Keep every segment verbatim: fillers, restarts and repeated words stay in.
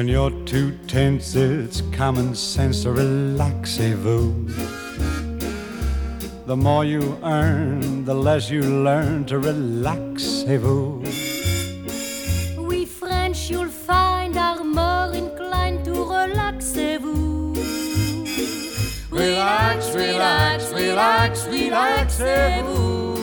When you're too tense, it's common sense to relaxez-vous. The more you earn, the less you learn to relaxez-vous. We French, you'll find, are more inclined to relaxez-vous. Relax, relax, relax, relaxez-vous.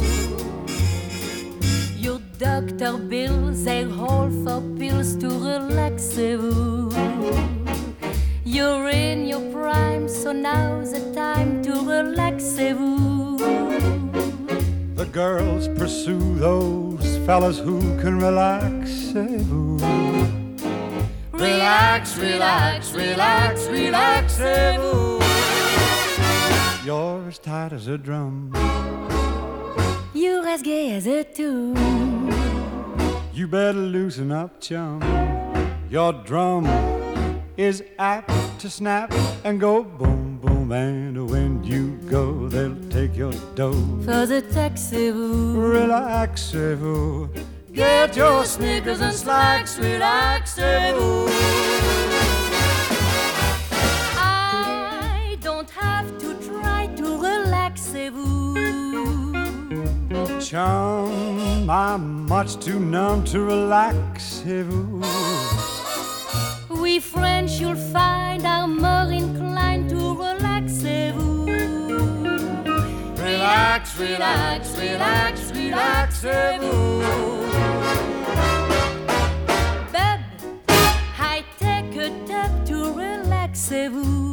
Your doctor bills, they're all for pills to relaxez-vous. You're in your prime, so now's the time to relaxez-vous. The girls pursue those fellas who can relaxez-vous. Relax, relax, relax, relaxez-vous. You're as tight as a drum. You're as gay as a tune. You better loosen up, chum. Your drum is apt to snap and go boom, boom. And when you go, they'll take your dough. For the taxez-vous. Relaxez-vous. Get your Snickers and slacks. Relaxez-vous. I don't have to try to relaxez-vous. Chum, I'm much too numb to relaxez-vous. We French, you'll find, are more inclined to relaxez-vous. Relax, relax, relax, relaxez-vous. Bub, I take a tub to relaxez-vous.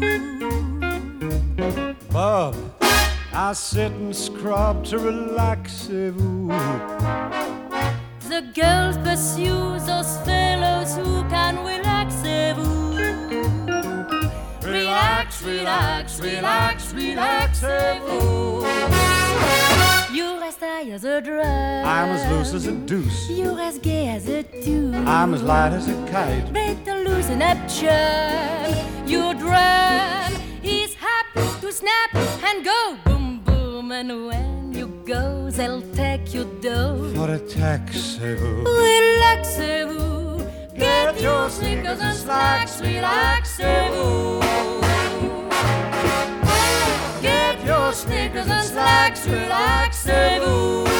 Bub, I sit and scrub to relaxez-vous. The girls pursue those fellows who can relaxez-vous. Relax, relax, relax, relaxez-vous. You're as tight as a drum. I'm as loose as a deuce. You're as gay as a tune. I'm as light as a kite. Better loosen up, chum. Your drum is happy to snap and go boom, boom. And when you go, they'll take your dough. For a taxez-vous. Relaxez-vous. Get your Snickers and slacks. Relaxez-vous. Get your Snickers and slacks. Relaxez-vous.